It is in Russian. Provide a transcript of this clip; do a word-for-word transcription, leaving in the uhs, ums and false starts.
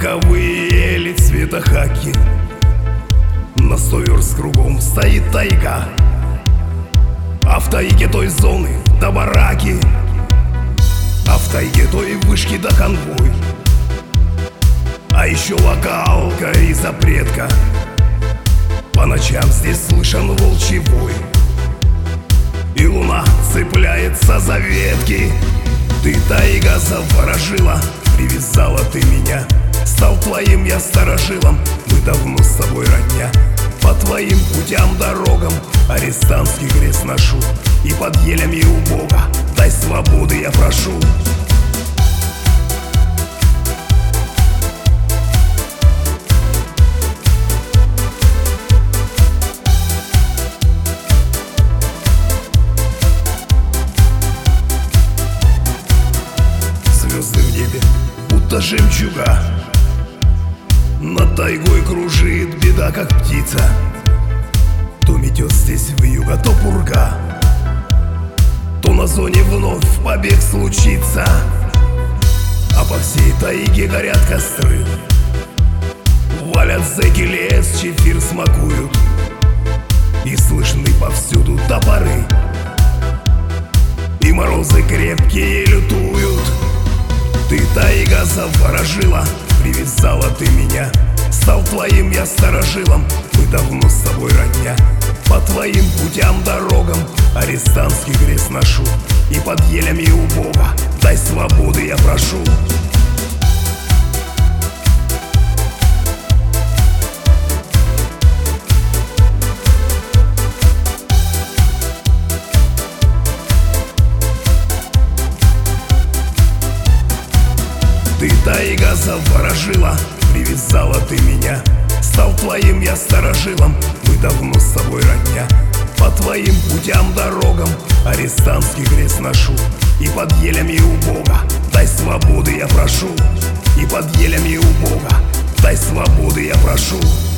Вековые ели цвета хаки, на сто верст кругом стоит тайга, а в тайге той зоны до бараки, а в тайге той вышки до конвой. А еще локалка и запретка, по ночам здесь слышен волчий вой, и луна цепляется за ветки. Ты, тайга, заворожила, привязала ты меня, стал твоим я старожилом, мы давно с тобой родня. По твоим путям, дорогам арестантский крест ношу, и под елями у Бога дай свободы я прошу. Звезды в небе, будто жемчуга, над тайгой кружит беда, как птица. То метет здесь вьюга, то пурга, то на зоне вновь побег случится. А по всей тайге горят костры, валят зэки лес, чефир смакуют, и слышны повсюду топоры, и морозы крепкие лютуют. Ты, тайга, заворожила, привязала ты меня, стал твоим я старожилом, мы давно с тобой родня. По твоим путям, дорогам арестантский крест ношу, и под елями у Бога дай свободы я прошу. Ты, тайга, заворожила, привязала ты меня, стал твоим я старожилом, мы давно с тобой родня. По твоим путям, дорогам арестантский крест ношу, и под елями у Бога дай свободы я прошу, и под елями у Бога дай свободы я прошу.